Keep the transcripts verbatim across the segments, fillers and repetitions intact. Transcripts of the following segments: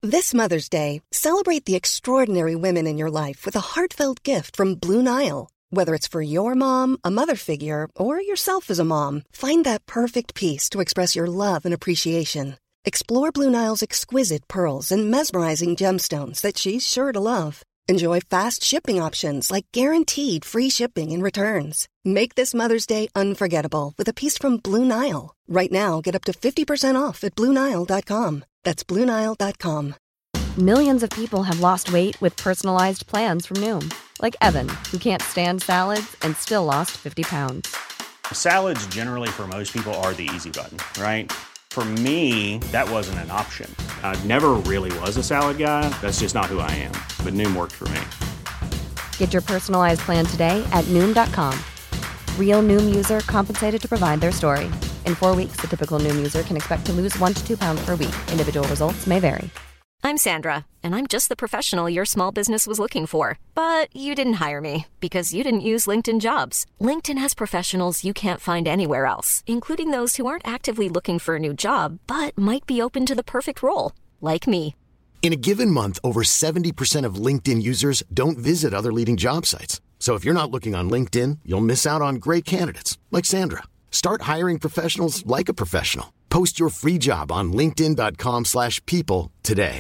This Mother's Day, celebrate the extraordinary women in your life with a heartfelt gift from Blue Nile. Whether it's for your mom, a mother figure, or yourself as a mom, find that perfect piece to express your love and appreciation. Explore Blue Nile's exquisite pearls and mesmerizing gemstones that she's sure to love. Enjoy fast shipping options like guaranteed free shipping and returns. Make this Mother's Day unforgettable with a piece from Blue Nile. Right now, get up to fifty percent off at Blue Nile dot com. That's Blue Nile dot com. Millions of people have lost weight with personalized plans from Noom. Like Evan, who can't stand salads and still lost fifty pounds. Salads generally for most people are the easy button, right? For me, that wasn't an option. I never really was a salad guy. That's just not who I am. But Noom worked for me. Get your personalized plan today at Noom dot com. Real Noom user compensated to provide their story. In four weeks, the typical Noom user can expect to lose one to two pounds per week. Individual results may vary. I'm Sandra, and I'm just the professional your small business was looking for. But you didn't hire me because you didn't use LinkedIn Jobs. LinkedIn has professionals you can't find anywhere else, including those who aren't actively looking for a new job, but might be open to the perfect role, like me. In a given month, over seventy percent of LinkedIn users don't visit other leading job sites. So if you're not looking on LinkedIn, you'll miss out on great candidates like Sandra. Start hiring professionals like a professional. Post your free job on linkedin dot com slash people today.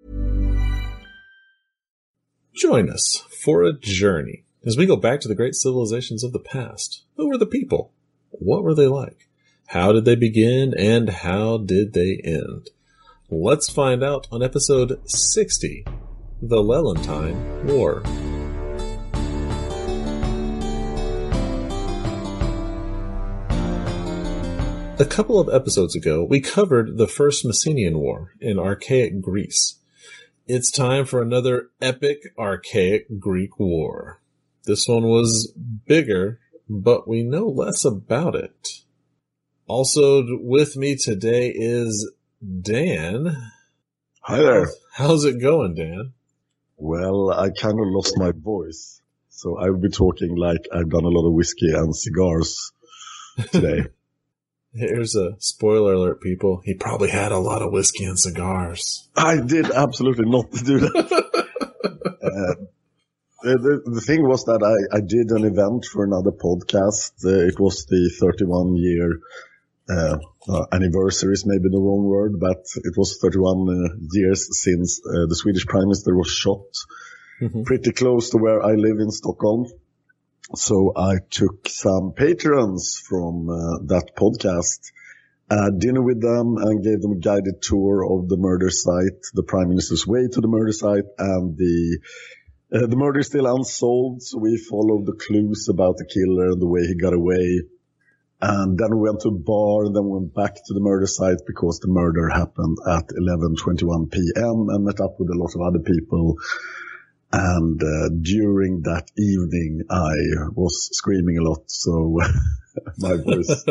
Join us for a journey as we go back to the great civilizations of the past. Who were the people? What were they like? How did they begin and how did they end? Let's find out on episode sixty, The Lelantine War. A couple of episodes ago, we covered the First Messenian War in archaic Greece. It's time for another epic archaic Greek war. This one was bigger, but we know less about it. Also with me today is Dan. Hi there. How's it going, Dan? Well, I kind of lost my voice, so I will be talking like I've done a lot of whiskey and cigars today. Here's a spoiler alert, people. He probably had a lot of whiskey and cigars. I did absolutely not do that. uh, the, the thing was that I, I did an event for another podcast. Uh, it was the thirty-one year uh, uh, anniversary is maybe the wrong word, but it was thirty-one uh, years since uh, the Swedish Prime Minister was shot, mm-hmm. pretty close to where I live in Stockholm. So I took some patrons from uh, that podcast, had dinner with them and gave them a guided tour of the murder site, the Prime Minister's way to the murder site, and the uh, the murder is still unsolved. So we followed the clues about the killer and the way he got away. And then we went to a bar and then went back to the murder site because the murder happened at eleven twenty-one p.m. and met up with a lot of other people. And uh, during that evening, I was screaming a lot, so my voice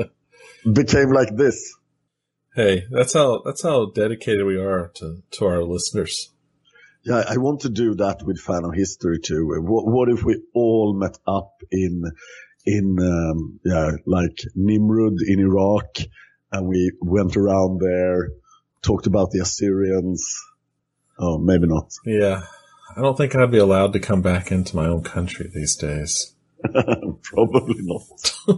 became like this. Hey, that's how that's how dedicated we are to, to our listeners. Yeah, I want to do that with Fan of History too. What, what if we all met up in in um, yeah, like Nimrud in Iraq, and we went around there, talked about the Assyrians? Oh, maybe not. Yeah. I don't think I'd be allowed to come back into my own country these days. Probably not.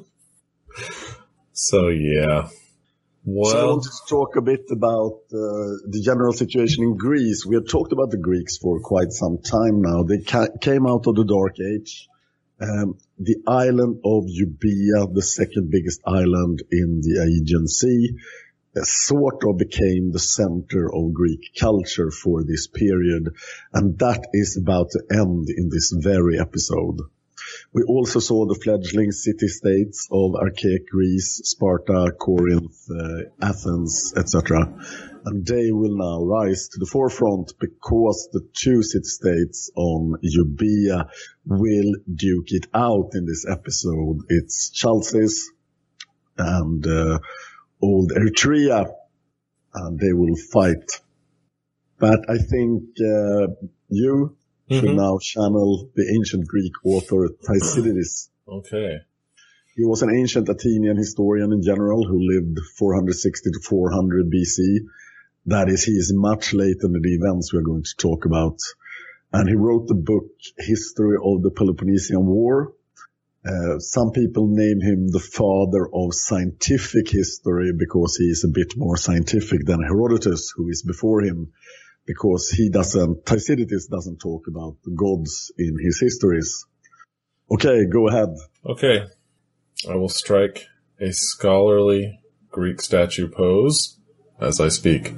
So, yeah. Well, so I wanted to talk a bit about uh, the general situation in Greece. We have talked about the Greeks for quite some time now. They ca- came out of the Dark Age. Um, the island of Euboea, the second biggest island in the Aegean Sea, sort of became the center of Greek culture for this period, and that is about to end in this very episode. We also saw the fledgling city-states of archaic Greece, Sparta, Corinth, uh, Athens, et cetera. And they will now rise to the forefront because the two city-states on Euboea will duke it out in this episode. It's Chalcis and uh, old Eritrea, and they will fight. But I think uh, you mm-hmm. should now channel the ancient Greek author Thucydides. Okay. He was an ancient Athenian historian in general who lived four hundred sixty to four hundred B C. That is, he is much later in the events we're going to talk about. And he wrote the book History of the Peloponnesian War. Uh, some people name him the father of scientific history because he is a bit more scientific than Herodotus, who is before him, because he doesn't, Thucydides doesn't talk about the gods in his histories. Okay, go ahead. Okay. I will strike a scholarly Greek statue pose as I speak.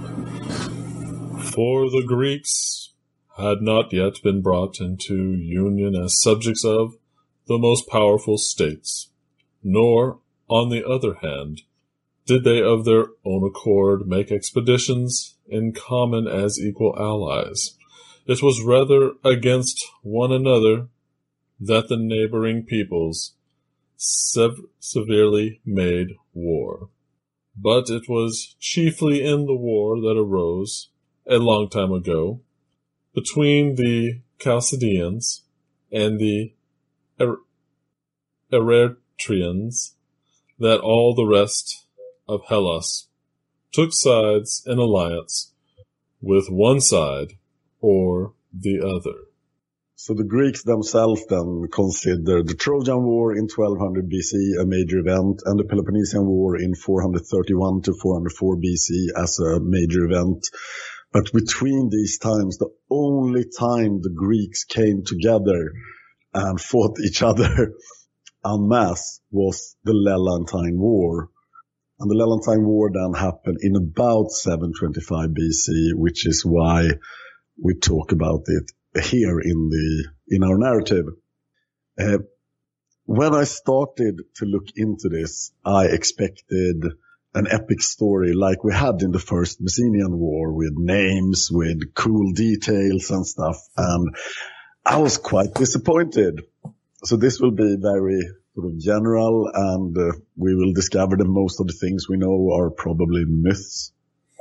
For the Greeks had not yet been brought into union as subjects of the most powerful states, nor, on the other hand, did they of their own accord make expeditions in common as equal allies. It was rather against one another that the neighboring peoples sev- severely made war. But it was chiefly in the war that arose, a long time ago, between the Chalcidians and the er- Eretrians that all the rest of Hellas took sides in alliance with one side or the other. So the Greeks themselves then considered the Trojan War in twelve hundred B C a major event, and the Peloponnesian War in four thirty-one to four oh four B C as a major event. But between these times, the only time the Greeks came together and fought each other en masse was the Lelantine War. And the Lelantine War then happened in about seven twenty-five B C, which is why we talk about it here in the in our narrative. Uh, when I started to look into this, I expected an epic story like we had in the first Messenian War, with names, with cool details and stuff, and I was quite disappointed. So this will be very sort of general, and uh, we will discover that most of the things we know are probably myths.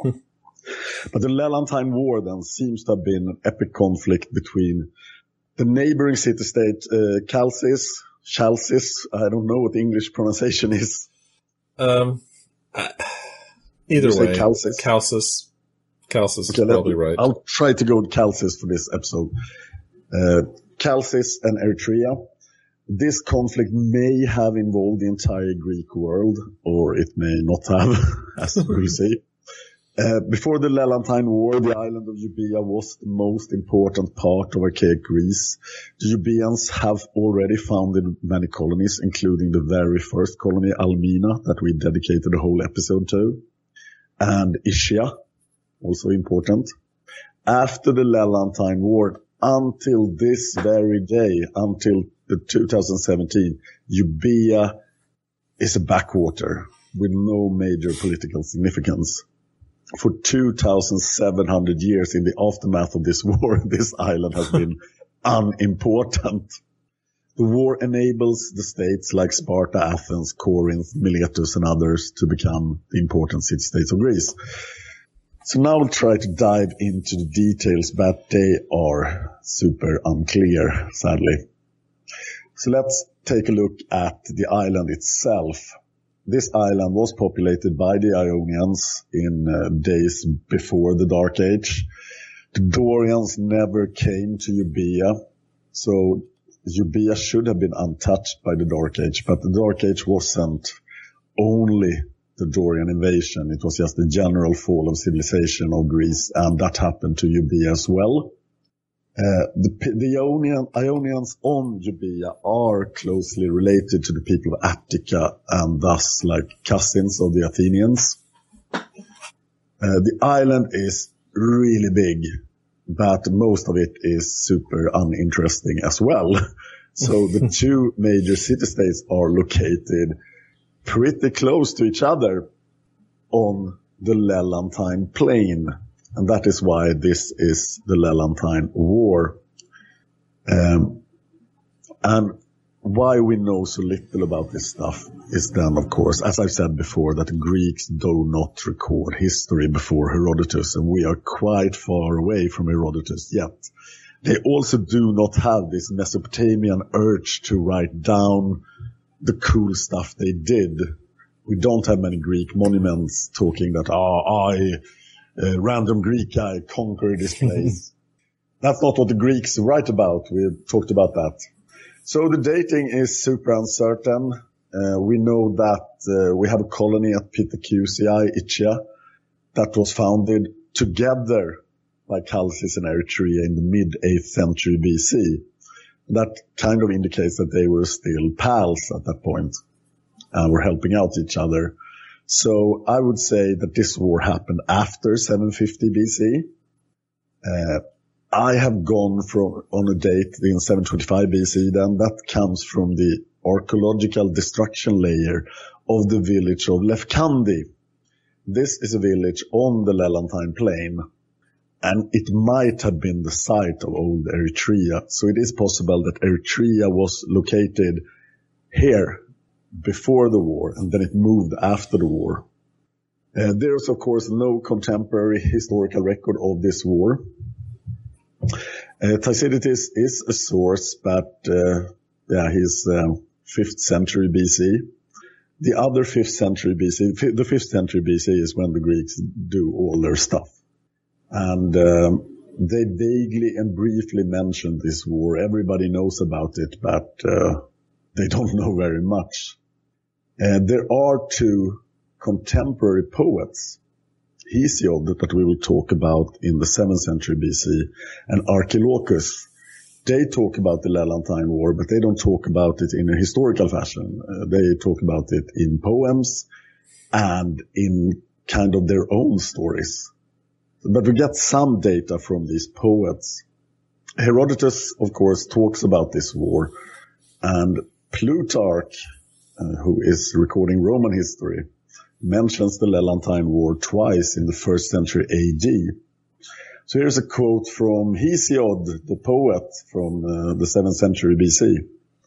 But the Lelantine War then seems to have been an epic conflict between the neighboring city-state uh, Chalcis, Chalcis, I don't know what the English pronunciation is. Um, uh, either way, Chalcis. Chalcis. Chalcis Okay, is probably me, right. I'll try to go with Chalcis for this episode. Uh, Chalcis and Eretria. This conflict may have involved the entire Greek world, or it may not have, as we'll see. Uh, before the Lelantine War, the island of Euboea was the most important part of archaic Greece. The Euboeans have already founded many colonies, including the very first colony, Almina, that we dedicated a whole episode to, and Ischia, also important. After the Lelantine War, until this very day, until the two thousand seventeen, Euboea is a backwater with no major political significance. For two thousand seven hundred years in the aftermath of this war, this island has been unimportant. The war enables the states like Sparta, Athens, Corinth, Miletus, and others to become the important city-states of Greece. So now we'll try to dive into the details, but they are super unclear, sadly. So let's take a look at the island itself. This island was populated by the Ionians in uh, days before the Dark Age. The Dorians never came to Euboea, so Euboea should have been untouched by the Dark Age, but the Dark Age wasn't only the Dorian invasion. It was just the general fall of civilization of Greece, and that happened to Euboea as well. Uh, the, the Ionian, Ionians on Euboea are closely related to the people of Attica, and thus like cousins of the Athenians. Uh, the island is really big, but most of it is super uninteresting as well. So the two major city-states are located pretty close to each other on the Lelantine plain. And that is why this is the Lelantine War. Um, and why we know so little about this stuff is then, of course, as I've said before, that Greeks do not record history before Herodotus, and we are quite far away from Herodotus yet. They also do not have this Mesopotamian urge to write down the cool stuff they did. We don't have many Greek monuments talking that, ah, I... uh, random Greek guy conquered this place. That's not what the Greeks write about. We talked about that. So the dating is super uncertain. Uh, we know that uh, we have a colony at Pithecusae, Ischia, that was founded together by Chalcis and Eritrea in the mid-eighth century B C. That kind of indicates that they were still pals at that point and were helping out each other. So I would say that this war happened after seven fifty B C. Uh, I have gone from on a date in seven twenty-five B C, then that comes from the archaeological destruction layer of the village of Lefkandi. This is a village on the Lelantine plain, and it might have been the site of old Eritrea. So it is possible that Eritrea was located here before the war, and then it moved after the war. Uh, there is, of course, no contemporary historical record of this war. Uh, Thucydides is a source, but uh, yeah, he's uh, fifth century B C. The other fifth century B C, f- the fifth century B C is when the Greeks do all their stuff. And um, they vaguely and briefly mention this war. Everybody knows about it, but uh, they don't know very much. Uh, there are two contemporary poets, Hesiod, that we will talk about in the seventh century B C, and Archilochus. They talk about the Lelantine War, but they don't talk about it in a historical fashion. Uh, they talk about it in poems and in kind of their own stories. But we get some data from these poets. Herodotus, of course, talks about this war, and Plutarch, uh, who is recording Roman history, mentions the Lelantine War twice in the first century A D. So here's a quote from Hesiod, the poet from uh, the seventh century B C.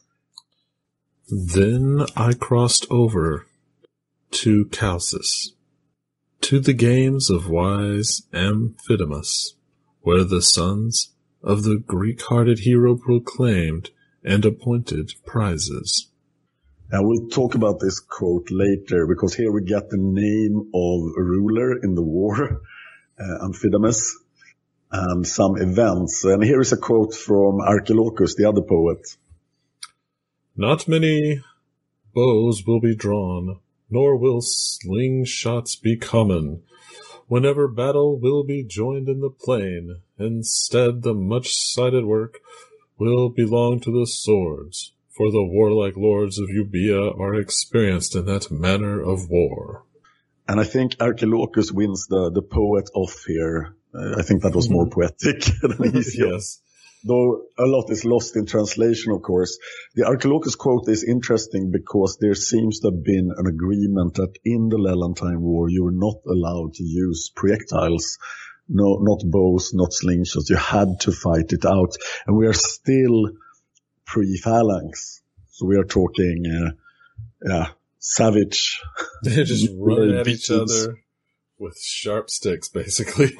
Then I crossed over to Chalcis, to the games of wise Amphidamus, where the sons of the Greek-hearted hero proclaimed and appointed prizes. And we'll talk about this quote later, because here we get the name of a ruler in the war, uh, Amphidamus, and some events. And here is a quote from Archilochus, the other poet. Not many bows will be drawn, nor will slingshots be common, whenever battle will be joined in the plain. Instead, the much-cited work will belong to the swords, for the warlike lords of Euboea are experienced in that manner of war. And I think Archilochus wins the, the poet off here. Uh, I think that was more poetic than Hesiod. Yes. Though a lot is lost in translation, of course. The Archilochus quote is interesting because there seems to have been an agreement that in the Lelantine War you were not allowed to use projectiles, no, not bows, not slingshots. You had to fight it out. And we are still pre-phalanx. So we are talking, uh, yeah, savage. They just run at each other with sharp sticks, basically.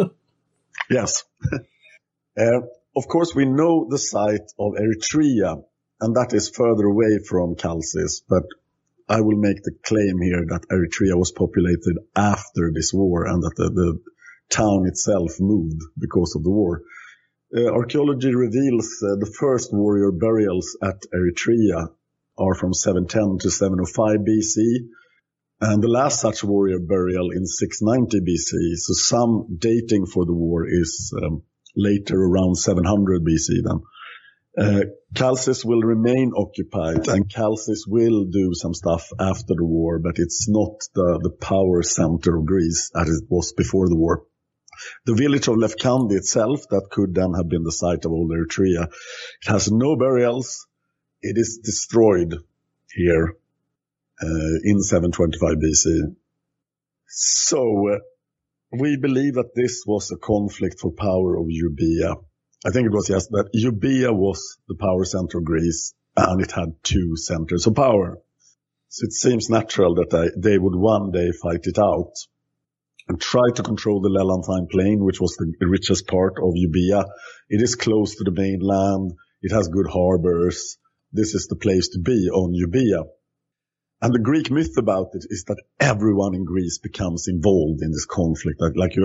Yes. uh, of course, we know the site of Eritrea, and that is further away from Chalcis, but I will make the claim here that Eritrea was populated after this war and that the, the town itself moved because of the war. Uh, archaeology reveals uh, the first warrior burials at Eritrea are from seven ten to seven oh five B C, and the last such warrior burial in six ninety B C. So some dating for the war is um, later, around seven hundred B C then. Uh, Chalcis will remain occupied, and Chalcis will do some stuff after the war, but it's not the, the power center of Greece as it was before the war. The village of Lefkandi itself, that could then have been the site of old Eritrea, it has no burials. It is destroyed here uh, in seven twenty-five B C. So uh, we believe that this was a conflict for power of Euboea. I think it was just that Euboea was the power center of Greece, and it had two centers of power. So it seems natural that they, they would one day fight it out and try to control the Lelantine plain, which was the richest part of Euboea. It is close to the mainland. It has good harbors. This is the place to be on Euboea. And the Greek myth about it is that everyone in Greece becomes involved in this conflict. Like, like you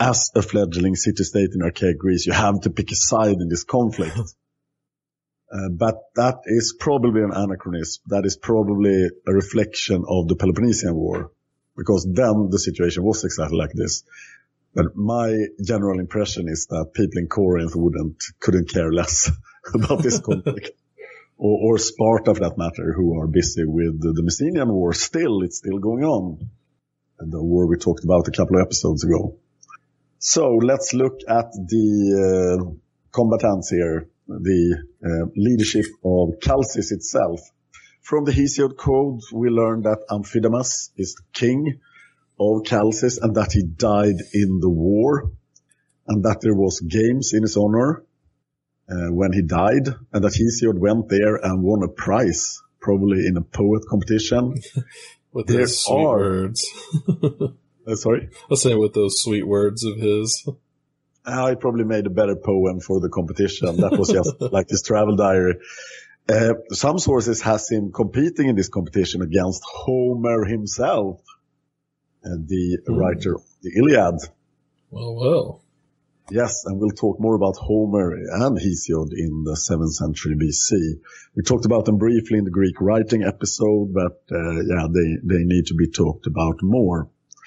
as a fledgling city-state in archaic Greece, you have to pick a side in this conflict. uh, but that is probably an anachronism. That is probably a reflection of the Peloponnesian War, because then the situation was exactly like this. But my general impression is that people in Corinth wouldn't, couldn't care less about this conflict. Or, or Sparta, for that matter, who are busy with the, the Messenian War. Still, it's still going on. And the war we talked about a couple of episodes ago. So let's look at the uh, combatants here, the uh, leadership of Chalcis itself. From the Hesiod Code, we learned that Amphidamas is the king of Chalcis and that he died in the war, and that there was games in his honor uh, when he died, and that Hesiod went there and won a prize, probably in a poet competition. With there those sweet are, words. uh, sorry? I was saying with those sweet words of his. I probably made a better poem for the competition. That was just like his travel diary. Uh, some sources has him competing in this competition against Homer himself, uh, the mm. writer of the Iliad. Well, well. Yes, and we'll talk more about Homer and Hesiod in the seventh century B C. We talked about them briefly in the Greek writing episode, but uh, yeah, they, they need to be talked about more.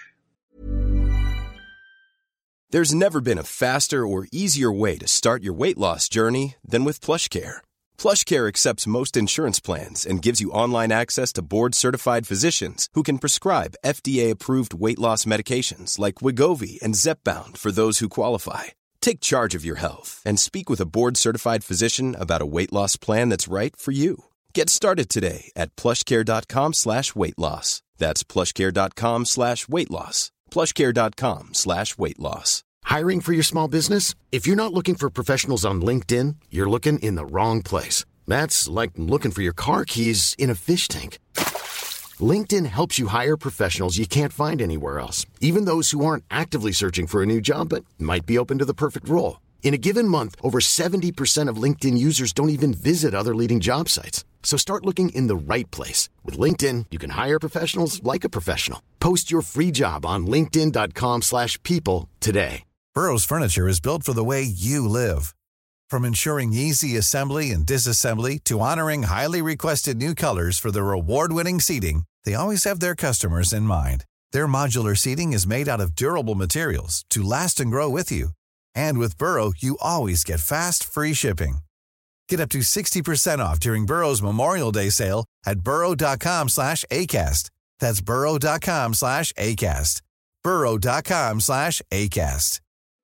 There's never been a faster or easier way to start your weight loss journey than with PlushCare. PlushCare accepts most insurance plans and gives you online access to board-certified physicians who can prescribe F D A-approved weight loss medications like Wegovy and Zepbound for those who qualify. Take charge of your health and speak with a board-certified physician about a weight loss plan that's right for you. Get started today at plushcare.com slash weight loss. That's plushcare.com slash weight loss. plushcare.com slash weight loss. Hiring for your small business? If you're not looking for professionals on LinkedIn, you're looking in the wrong place. That's like looking for your car keys in a fish tank. LinkedIn helps you hire professionals you can't find anywhere else, even those who aren't actively searching for a new job but might be open to the perfect role. In a given month, over seventy percent of LinkedIn users don't even visit other leading job sites. So start looking in the right place. With LinkedIn, you can hire professionals like a professional. Post your free job on linkedin.com slash people today. Burrow's furniture is built for the way you live. From ensuring easy assembly and disassembly to honoring highly requested new colors for their award-winning seating, they always have their customers in mind. Their modular seating is made out of durable materials to last and grow with you. And with Burrow, you always get fast, free shipping. Get up to sixty percent off during Burrow's Memorial Day sale at burrow.com slash ACAST. That's burrow.com slash ACAST. burrow.com slash ACAST.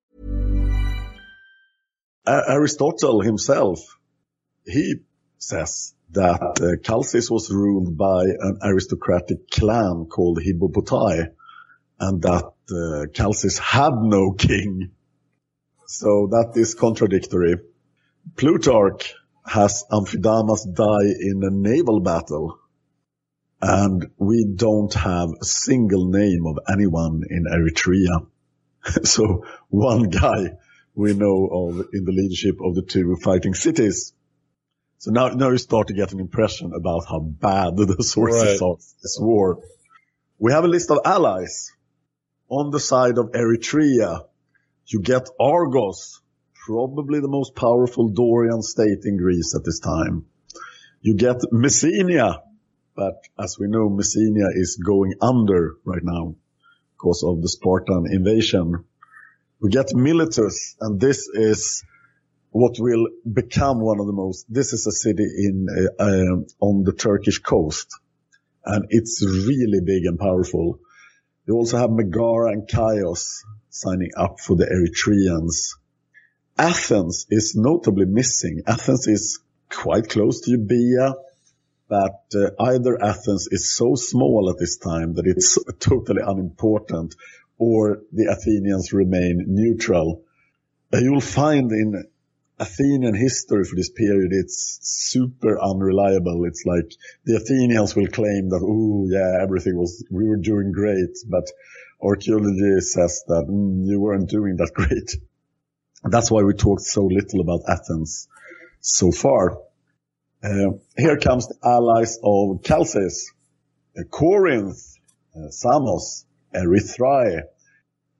Aristotle himself, he says that uh, Chalcis was ruled by an aristocratic clan called Hippopotami, and that uh, Chalcis had no king. So that is contradictory. Plutarch has Amphidamas die in a naval battle, and we don't have a single name of anyone in Eretria. So one guy we know of in the leadership of the two fighting cities. So now, now you start to get an impression about how bad the sources right. of this war. We have a list of allies. On the side of Eretria, you get Argos, probably the most powerful Dorian state in Greece at this time. You get Messenia, but as we know, Messenia is going under right now because of the Spartan invasion. We get Miletus, and this is what will become one of the most, this is a city in, uh, uh, on the Turkish coast, and it's really big and powerful. You also have Megara and Chios signing up for the Eritreans. Athens is notably missing. Athens is quite close to Euboea, but uh, either Athens is so small at this time that it's totally unimportant, or the Athenians remain neutral. Uh, you'll find in Athenian history for this period, it's super unreliable. It's like the Athenians will claim that, oh yeah, everything was, we were doing great, but archaeology says that mm, you weren't doing that great. That's why we talked so little about Athens so far. Uh, here comes the allies of Chalcis, uh, Corinth, uh, Samos, Erythrae.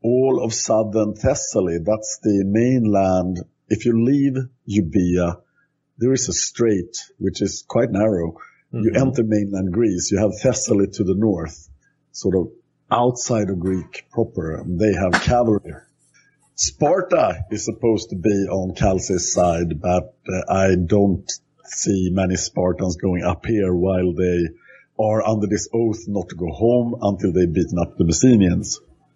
all of southern Thessaly, that's the mainland. If you leave Euboea, there is a strait, which is quite narrow. Mm-hmm. You enter mainland Greece. You have Thessaly to the north, sort of outside of Greek proper, and they have cavalry. Sparta is supposed to be on Chalcis' side, but uh, I don't see many Spartans going up here while they are under this oath not to go home until they've beaten up the Messenians.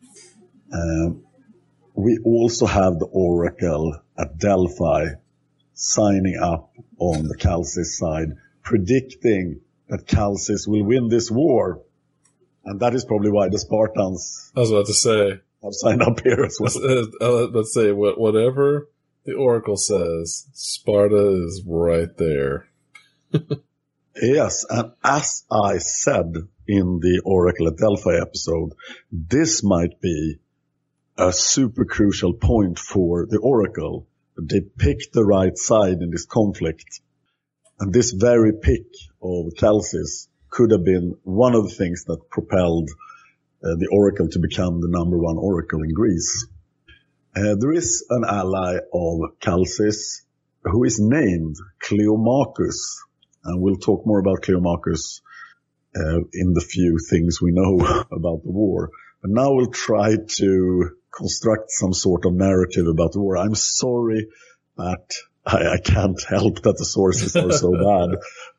Uh, we also have the oracle at Delphi signing up on the Chalcis side, predicting that Chalcis will win this war. And that is probably why the Spartans I was about to say have signed up here as well. Let's, uh, let's say whatever the oracle says, Sparta is right there. Yes, and as I said in the Oracle at Delphi episode, this might be a super crucial point for the Oracle. They picked the right side in this conflict. And this very pick of Chalcis could have been one of the things that propelled uh, the Oracle to become the number one Oracle in Greece. Uh, there is an ally of Chalcis who is named Cleomachus. And we'll talk more about Cleomachus uh, in the few things we know about the war. But now we'll try to construct some sort of narrative about the war. I'm sorry that I, I can't help that the sources are so bad.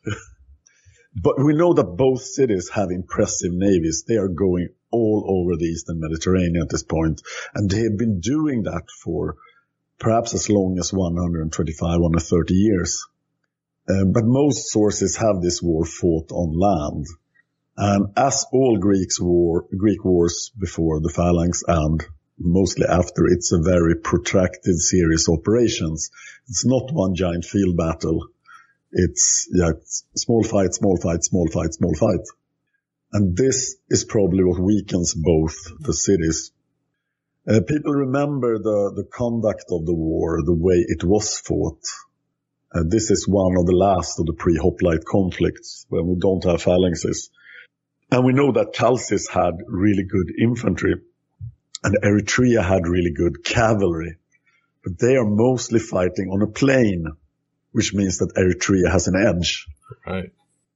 But we know that both cities have impressive navies. They are going all over the Eastern Mediterranean at this point. And they have been doing that for perhaps as long as one hundred twenty-five, one hundred thirty years. Uh, but most sources have this war fought on land. And as all Greeks war, Greek wars before the Phalanx and mostly after, it's a very protracted series of operations. It's not one giant field battle. It's, yeah, it's small fight, small fight, small fight, small fight. And this is probably what weakens both the cities. Uh, people remember the, the conduct of the war, the way it was fought. Uh, this is one of the last of the pre-hoplite conflicts when we don't have phalanxes. And we know that Chalcis had really good infantry and Eretria had really good cavalry. But they are mostly fighting on a plain, which means that Eretria has an edge. Right.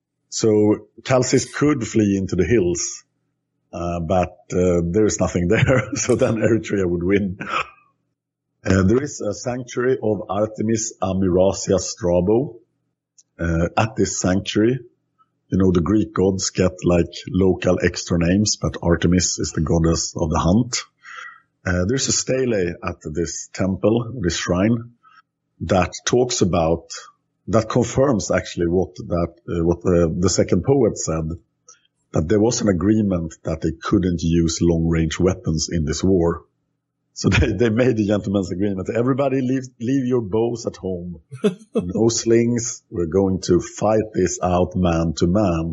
So Chalcis could flee into the hills, uh, but uh, there is nothing there. So then Eretria would win. Uh, there is a sanctuary of Artemis Amiracia Strabo. Uh, at this sanctuary, you know, the Greek gods get like local extra names, but Artemis is the goddess of the hunt. Uh, there's a stele at this temple, this shrine, that talks about, that confirms actually what that, uh, what the, the second poet said, that there was an agreement that they couldn't use long-range weapons in this war. So they, they made a gentleman's agreement. Everybody leave, leave your bows at home. No slings. We're going to fight this out man to man.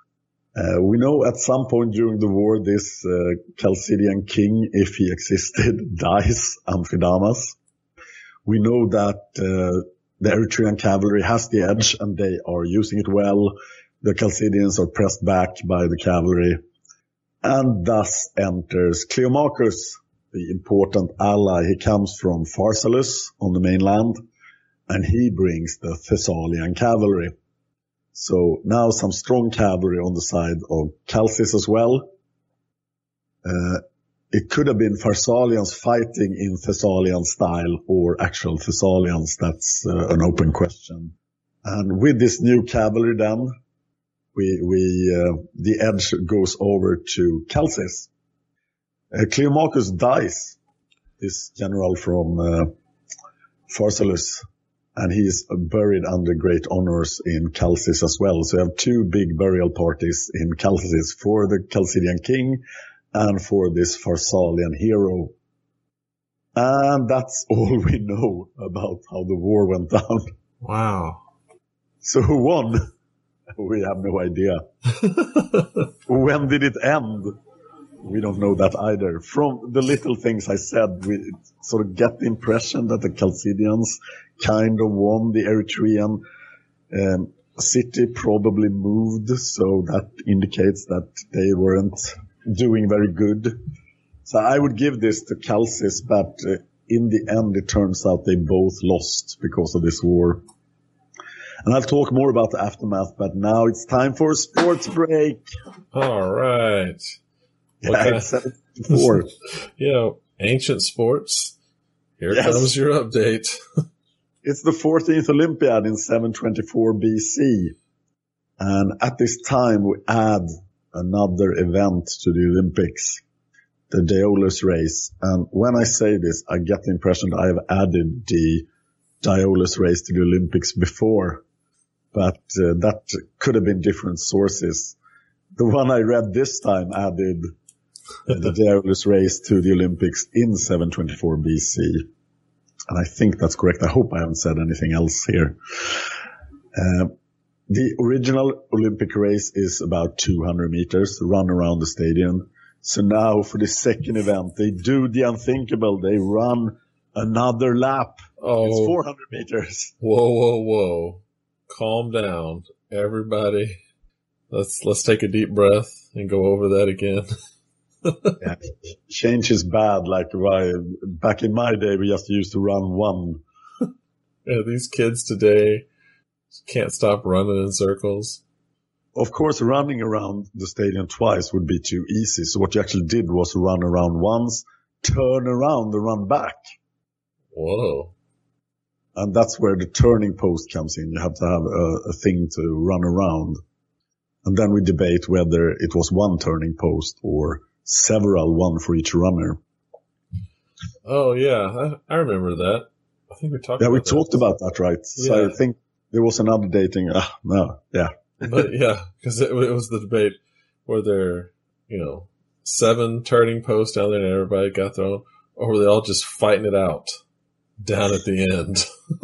Uh, we know at some point during the war, this uh, Chalcidian king, if he existed, dies, Amphidamas. We know that uh, the Eretrian cavalry has the edge and they are using it well. The Chalcidians are pressed back by the cavalry. And thus enters Cleomachus, the important ally. He comes from Pharsalus on the mainland, and he brings the Thessalian cavalry. So now some strong cavalry on the side of Chalcis as well. Uh, it could have been Pharsalians fighting in Thessalian style or actual Thessalians. That's uh, an open question. And with this new cavalry then, we, we, uh, the edge goes over to Chalcis. Uh, Cleomachus dies, this general from uh, Pharsalus, and he is buried under great honors in Chalcis as well. So you have two big burial parties in Chalcis for the Chalcidian king and for this Pharsalian hero. And that's all we know about how the war went down. Wow. So who won? We have no idea. When did it end? We don't know that either. From the little things I said, we sort of get the impression that the Chalcidians kind of won. The Eretrian um, city probably moved, so that indicates that they weren't doing very good. So I would give this to Chalcis, but uh, in the end it turns out they both lost because of this war. And I'll talk more about the aftermath, but now it's time for a sports break. All right. Yeah, Okay. it's seventy-four. You know, ancient sports. Here Yes. comes your update. It's the fourteenth Olympiad in seven twenty-four B C. And at this time we add another event to the Olympics, the Daoulas race. And when I say this, I get the impression that I have added the Daoulas race to the Olympics before, but uh, that could have been different sources. The one I read this time added uh, the Daoulas race to the Olympics in seven twenty-four B C. And I think that's correct. I hope I haven't said anything else here. Uh, the original Olympic race is about two hundred meters, run around the stadium. So now for the second event, they do the unthinkable. They run another lap. Oh, It's four hundred meters. whoa, whoa, whoa. Calm down, everybody. Let's, let's take a deep breath and go over that again. Yeah. Change is bad. Like why, back in my day, we just used to run one. Yeah, these kids today can't stop running in circles. Of course, running around the stadium twice would be too easy. So what you actually did was run around once, turn around and run back. Whoa. And that's where the turning post comes in. You have to have a, a thing to run around. And then we debate whether it was one turning post or several, one for each runner. Oh, yeah. I, I remember that. I think we talked Yeah, about we that. talked about that, right? So Yeah. I think there was another dating. Ah, no, yeah. But yeah, because it, it was the debate where there, you know, seven turning posts down there and everybody got thrown, or were they all just fighting it out down at the end?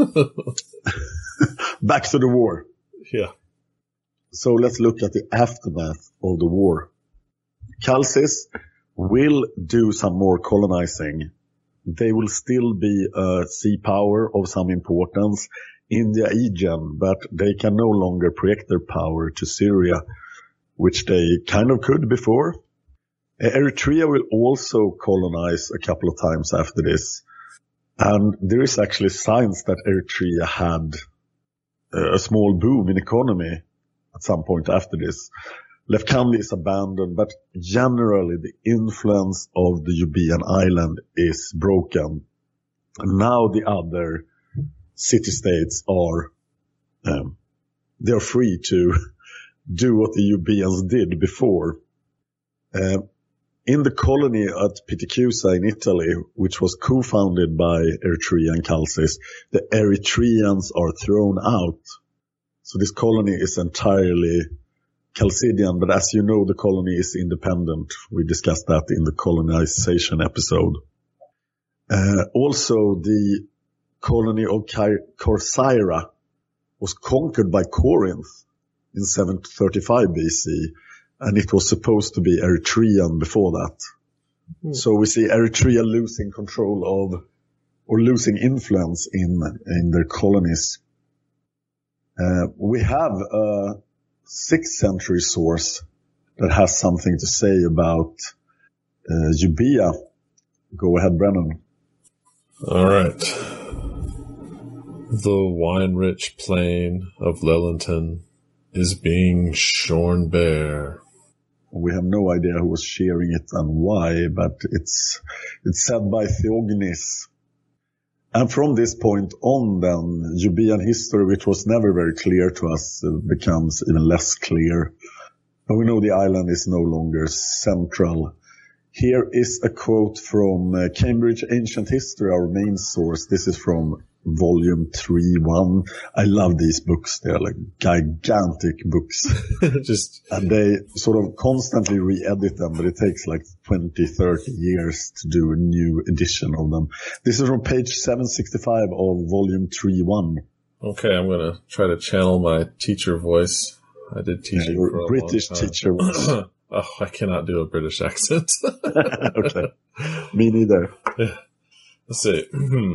Back to the war. Yeah. So let's look at the aftermath of the war. Chalcis will do some more colonizing. They will still be a sea power of some importance in the Aegean, but they can no longer project their power to Syria, which they kind of could before. Eritrea will also colonize a couple of times after this. And there is actually signs that Eritrea had a small boom in economy at some point after this. Lefkandi is abandoned, but generally the influence of the Euboean island is broken. And now the other city-states are, um, they're free to do what the Euboeans did before. Uh, in the colony at Pitycusa in Italy, which was co-founded by Eritrea and Chalcis, the Eritreans are thrown out. So this colony is entirely Chalcidian, but as you know, the colony is independent. We discussed that in the colonization episode. Uh, also, the colony of Corcyra was conquered by Corinth in seven thirty-five B C, and it was supposed to be Eritrean before that. Mm. So we see Eritrea losing control of, or losing influence in, in their colonies. Uh, we have a sixth century source that has something to say about uh, Euboea. Go ahead, Brennan. All right. The wine-rich plain of Lelynton is being shorn bare. We have no idea who was sharing it and why, but it's it's said by Theognis. And from this point on, then, Euboean history, which was never very clear to us, uh, becomes even less clear. But we know the island is no longer central. Here is a quote from uh, Cambridge Ancient History, our main source. This is from volume three one. I love these books. They're like gigantic books. Just and they sort of constantly re-edit them, but it takes like twenty, thirty years to do a new edition of them. This is from page seven sixty-five of volume three one. Okay, I'm going to try to channel my teacher voice. I did teach yeah, you for a British long time. teacher voice. Oh, I cannot do a British accent. Okay. Me neither. Yeah. Let's see.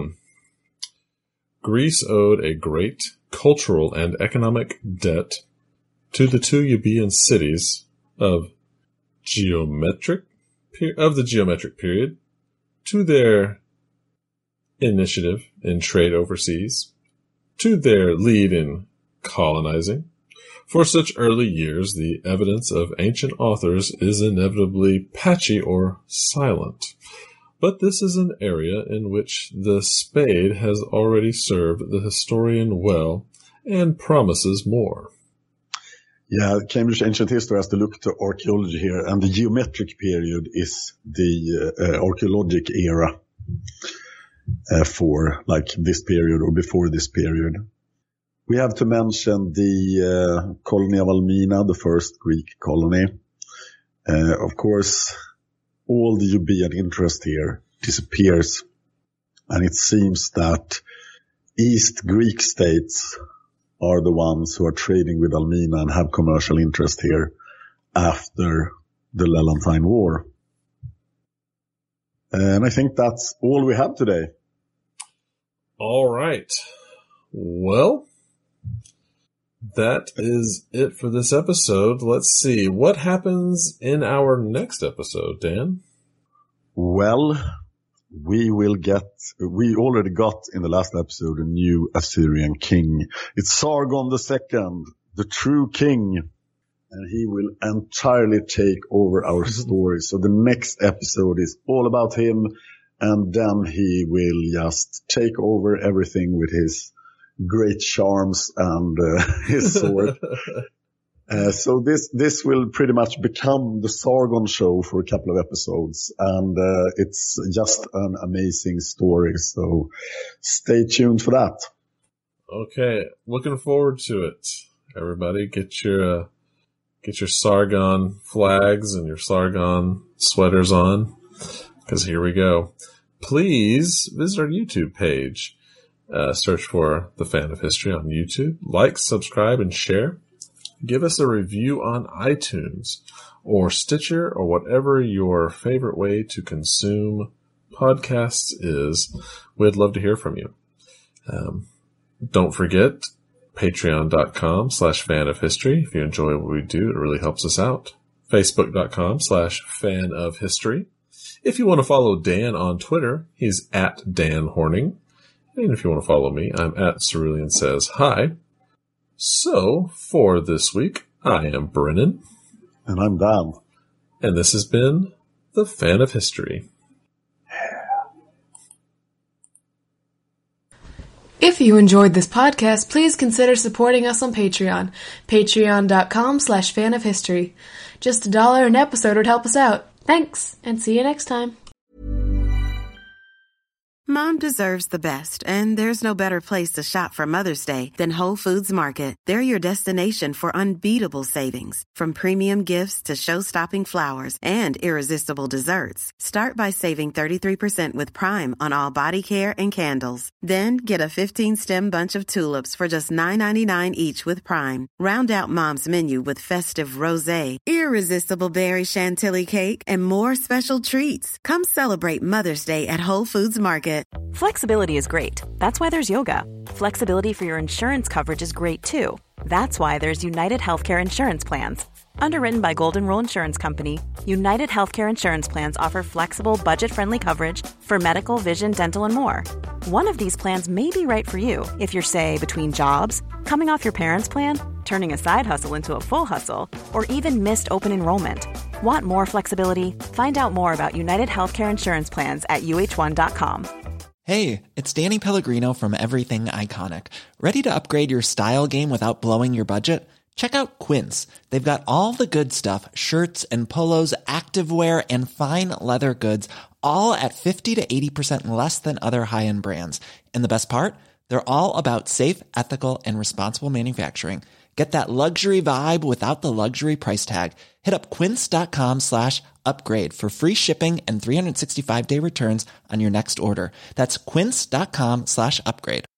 Greece owed a great cultural and economic debt to the two Euboean cities of Geometric of the geometric period, to their initiative in trade overseas, to their lead in colonizing. For such early years, the evidence of ancient authors is inevitably patchy or silent. But this is an area in which the spade has already served the historian well and promises more. Yeah, Cambridge Ancient History has to look to archaeology here, and the geometric period is the uh, archaeologic era uh, for like this period or before this period. We have to mention the uh, colony of Almina, the first Greek colony. Uh, of course, all the Euboean interest here disappears, and it seems that East Greek states are the ones who are trading with Almina and have commercial interest here after the Lelantine War. And I think that's all we have today. All right. Well, that is it for this episode. Let's see. What happens in our next episode, Dan? Well, we will get, we already got in the last episode a new Assyrian king. It's Sargon the Second, the true king, and he will entirely take over our story. So the next episode is all about him, and then he will just take over everything with his great charms and uh, his sword. Uh, so this, this will pretty much become the Sargon show for a couple of episodes, and uh, it's just an amazing story. So stay tuned for that. Okay, looking forward to it. Everybody, get your uh, get your Sargon flags and your Sargon sweaters on, because here we go. Please visit our YouTube page. Uh, search for The Fan of History on YouTube. Like, subscribe, and share. Give us a review on iTunes or Stitcher or whatever your favorite way to consume podcasts is. We'd love to hear from you. Um, don't forget patreon.com slash fan of history. If you enjoy what we do, it really helps us out. Facebook.com slash fan of history. If you want to follow Dan on Twitter, he's at Dan Horning. And if you want to follow me, I'm at Cerulean Says Hi. So, for this week, I am Brennan. And I'm Dan. And this has been The Fan of History. If you enjoyed this podcast, please consider supporting us on Patreon. Patreon.com slash fan of history. Just a dollar an episode would help us out. Thanks, and see you next time. Mom deserves the best, and there's no better place to shop for Mother's Day than Whole Foods Market. They're your destination for unbeatable savings, from premium gifts to show-stopping flowers and irresistible desserts. Start by saving thirty-three percent with Prime on all body care and candles. Then get a fifteen-stem bunch of tulips for just nine ninety-nine each with Prime. Round out Mom's menu with festive rosé, irresistible berry chantilly cake, and more special treats. Come celebrate Mother's Day at Whole Foods Market. Flexibility is great. That's why there's yoga. Flexibility for your insurance coverage is great too. That's why there's United Healthcare Insurance Plans. Underwritten by Golden Rule Insurance Company, United Healthcare Insurance Plans offer flexible, budget-friendly coverage for medical, vision, dental, and more. One of these plans may be right for you if you're, say, between jobs, coming off your parents' plan, turning a side hustle into a full hustle, or even missed open enrollment. Want more flexibility? Find out more about United Healthcare Insurance Plans at U H one dot com. Hey, it's Danny Pellegrino from Everything Iconic. Ready to upgrade your style game without blowing your budget? Check out Quince. They've got all the good stuff, shirts and polos, activewear, and fine leather goods, all at fifty to eighty percent less than other high-end brands. And the best part? They're all about safe, ethical, and responsible manufacturing. Get that luxury vibe without the luxury price tag. Hit up quince.com slash upgrade for free shipping and three sixty-five day returns on your next order. That's quince.com slash upgrade.